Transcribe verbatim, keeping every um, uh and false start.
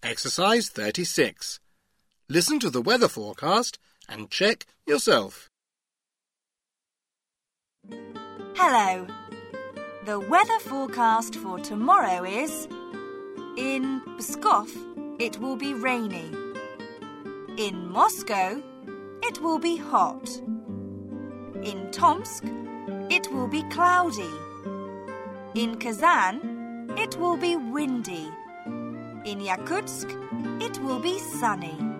Exercise thirty-six. Listen to the weather forecast and check yourself. Hello. The weather forecast for tomorrow is: in Pskov, it will be rainy. In Moscow, it will be hot. In Tomsk, it will be cloudy. In Kazan, it will be windy. In Yakutsk, it will be sunny.